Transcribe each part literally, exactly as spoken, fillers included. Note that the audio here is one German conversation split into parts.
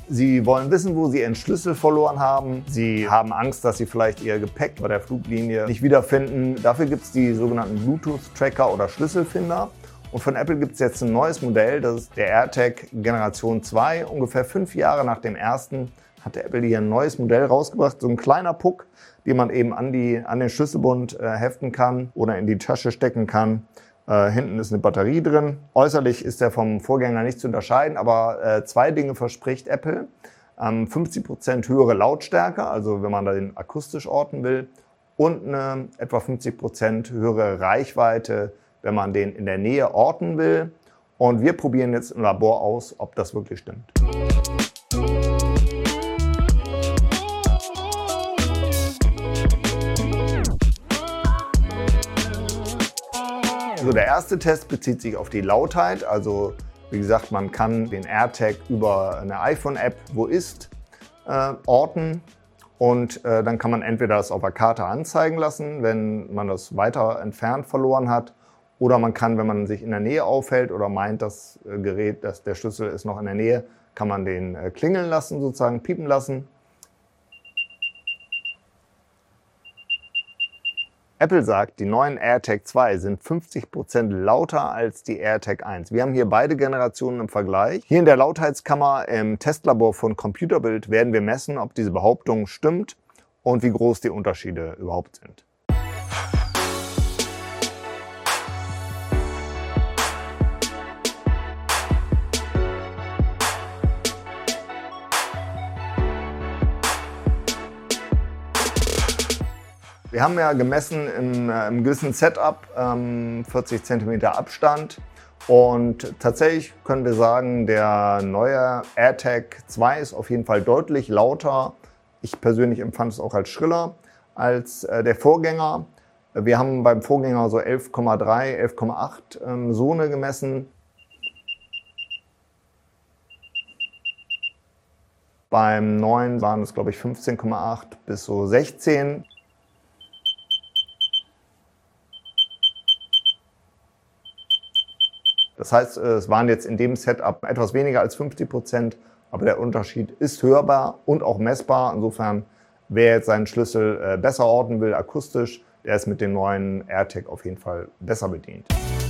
Sie wollen wissen, wo Sie Ihren Schlüssel verloren haben. Sie haben Angst, dass Sie vielleicht Ihr Gepäck bei der Fluglinie nicht wiederfinden. Dafür gibt es die sogenannten Bluetooth-Tracker oder Schlüsselfinder. Und von Apple gibt es jetzt ein neues Modell, das ist der AirTag Generation zwei. Ungefähr fünf Jahre nach dem ersten hat der Apple hier ein neues Modell rausgebracht. So ein kleiner Puck, den man eben an, die, an den Schlüsselbund äh, heften kann oder in die Tasche stecken kann. Äh, hinten ist eine Batterie drin. Äußerlich ist der vom Vorgänger nicht zu unterscheiden, aber äh, zwei Dinge verspricht Apple. Ähm, fünfzig Prozent höhere Lautstärke, also wenn man den akustisch orten will, und eine etwa fünfzig Prozent höhere Reichweite, wenn man den in der Nähe orten will. Und wir probieren jetzt im Labor aus, ob das wirklich stimmt. Also der erste Test bezieht sich auf die Lautheit. Also wie gesagt, man kann den AirTag über eine iPhone-App Wo ist äh, orten. Und äh, dann kann man entweder das auf der Karte anzeigen lassen, wenn man das weiter entfernt verloren hat. Oder man kann, wenn man sich in der Nähe aufhält oder meint, das äh, Gerät, dass der Schlüssel ist noch in der Nähe, kann man den äh, klingeln lassen, sozusagen piepen lassen. Apple sagt, die neuen AirTag zwei sind fünfzig Prozent lauter als die AirTag eins. Wir haben hier beide Generationen im Vergleich. Hier in der Lautheitskammer im Testlabor von Computerbild werden wir messen, ob diese Behauptung stimmt und wie groß die Unterschiede überhaupt sind. Wir haben ja gemessen im, äh, im gewissen Setup ähm, vierzig Zentimeter Abstand und tatsächlich können wir sagen, der neue AirTag zwei ist auf jeden Fall deutlich lauter. Ich persönlich empfand es auch als schriller als äh, der Vorgänger. Wir haben beim Vorgänger so elf Komma drei, elf Komma acht ähm, Sone gemessen. Beim neuen waren es, glaube ich, fünfzehn Komma acht bis so sechzehn. Das heißt, es waren jetzt in dem Setup etwas weniger als fünfzig Prozent, aber der Unterschied ist hörbar und auch messbar. Insofern, wer jetzt seinen Schlüssel besser orten will, akustisch, der ist mit dem neuen AirTag auf jeden Fall besser bedient.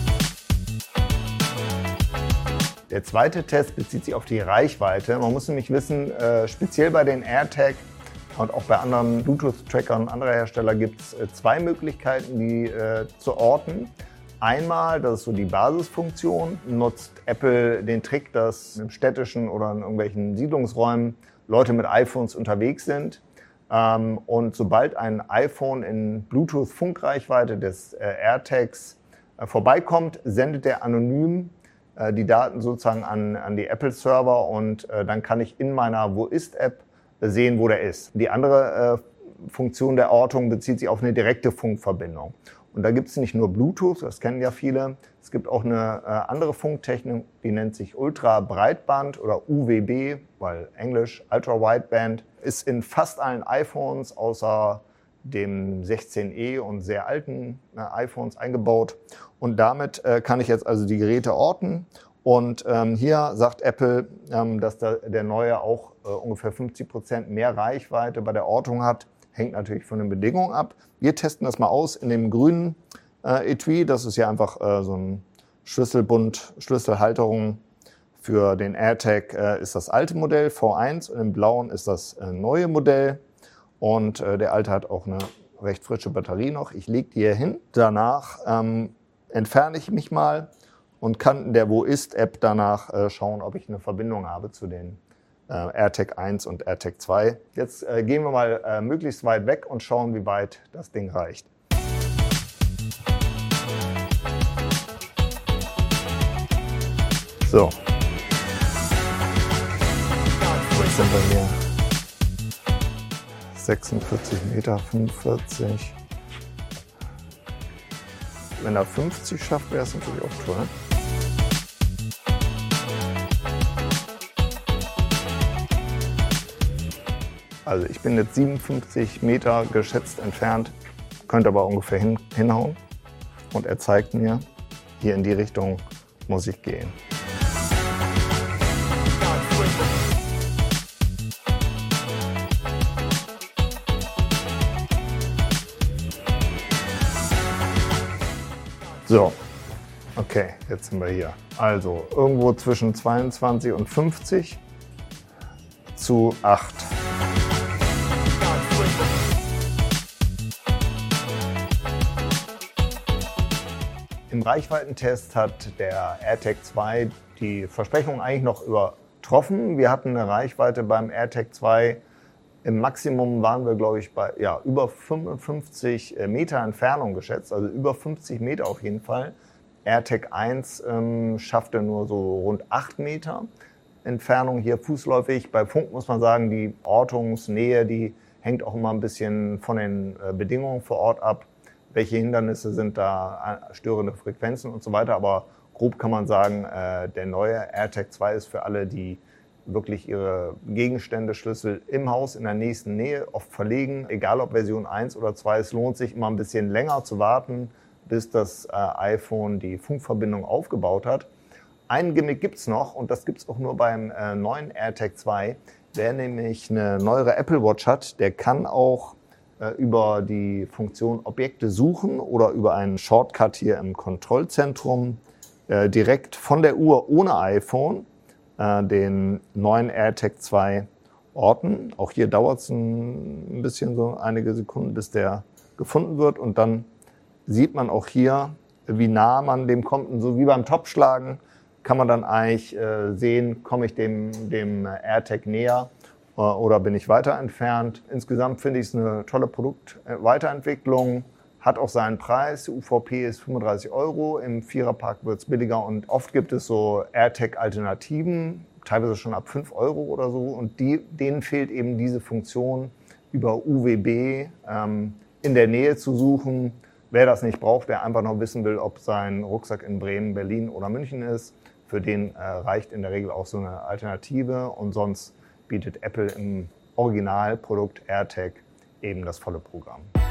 Der zweite Test bezieht sich auf die Reichweite. Man muss nämlich wissen, speziell bei den AirTag und auch bei anderen Bluetooth-Trackern anderer Hersteller gibt es zwei Möglichkeiten, die zu orten. Einmal, das ist so die Basisfunktion, nutzt Apple den Trick, dass im städtischen oder in irgendwelchen Siedlungsräumen Leute mit iPhones unterwegs sind. Und sobald ein iPhone in Bluetooth-Funkreichweite des AirTags vorbeikommt, sendet er anonym die Daten sozusagen an, an die Apple-Server und dann kann ich in meiner Wo ist-App sehen, wo der ist. Die andere Funktion der Ortung bezieht sich auf eine direkte Funkverbindung. Und da gibt es nicht nur Bluetooth, das kennen ja viele, es gibt auch eine äh, andere Funktechnik, die nennt sich Ultra-Breitband oder U W B, weil Englisch Ultra-Wideband, ist in fast allen iPhones außer dem sechzehn E und sehr alten äh, iPhones eingebaut. Und damit äh, kann ich jetzt also die Geräte orten. Und ähm, hier sagt Apple, ähm, dass da der neue auch äh, ungefähr fünfzig Prozent mehr Reichweite bei der Ortung hat. Hängt natürlich von den Bedingungen ab. Wir testen das mal aus in dem grünen äh, Etui. Das ist ja einfach äh, so ein Schlüsselbund, Schlüsselhalterung für den AirTag äh, ist das alte Modell V eins und im blauen ist das äh, neue Modell. Und äh, der alte hat auch eine recht frische Batterie noch. Ich lege die hier hin. Danach ähm, entferne ich mich mal und kann in der Wo ist-App danach äh, schauen, ob ich eine Verbindung habe zu den AirTag eins und AirTag zwei. Jetzt äh, gehen wir mal äh, möglichst weit weg und schauen, wie weit das Ding reicht. So. Jetzt sind wir hier sechsundvierzig Meter, fünfundvierzig. Wenn er fünfzig schafft, wäre es natürlich auch toll. Also ich bin jetzt siebenundfünfzig Meter geschätzt entfernt, könnte aber ungefähr hin, hinhauen. Und er zeigt mir, hier in die Richtung muss ich gehen. So, okay, jetzt sind wir hier. Also irgendwo zwischen zweiundzwanzig und fünfzig zu acht. Im Reichweitentest hat der AirTag zwei die Versprechung eigentlich noch übertroffen. Wir hatten eine Reichweite beim AirTag zwei, im Maximum waren wir, glaube ich, bei ja, über fünfundfünfzig Meter Entfernung geschätzt, also über fünfzig Meter auf jeden Fall. AirTag eins ähm, schaffte nur so rund acht Meter Entfernung hier fußläufig. Bei Funk muss man sagen, die Ortungsnähe, die hängt auch immer ein bisschen von den äh, Bedingungen vor Ort ab. Welche Hindernisse sind da, störende Frequenzen und so weiter. Aber grob kann man sagen, äh, der neue AirTag zwei ist für alle, die wirklich ihre Gegenstände, Schlüssel im Haus in der nächsten Nähe oft verlegen. Egal ob Version eins oder zwei, es lohnt sich immer ein bisschen länger zu warten, bis das äh, iPhone die Funkverbindung aufgebaut hat. Ein Gimmick gibt es noch und das gibt es auch nur beim äh, neuen AirTag zwei. Wer nämlich eine neuere Apple Watch hat, der kann auch äh, über die Funktion Objekte suchen oder über einen Shortcut hier im Kontrollzentrum äh, direkt von der Uhr ohne iPhone den neuen AirTag zwei orten. Auch hier dauert es ein bisschen, so einige Sekunden, bis der gefunden wird. Und dann sieht man auch hier, wie nah man dem kommt. Und so wie beim Topfschlagen kann man dann eigentlich äh, sehen, komme ich dem, dem AirTag näher äh, oder bin ich weiter entfernt. Insgesamt finde ich es eine tolle Produktweiterentwicklung. Hat auch seinen Preis. U V P ist fünfunddreißig Euro. Im Viererpack wird es billiger und oft gibt es so AirTag-Alternativen, teilweise schon ab fünf Euro oder so. Und die, denen fehlt eben diese Funktion, über U W B ähm, in der Nähe zu suchen. Wer das nicht braucht, wer einfach noch wissen will, ob sein Rucksack in Bremen, Berlin oder München ist, für den äh, reicht in der Regel auch so eine Alternative. Und sonst bietet Apple im Originalprodukt AirTag eben das volle Programm.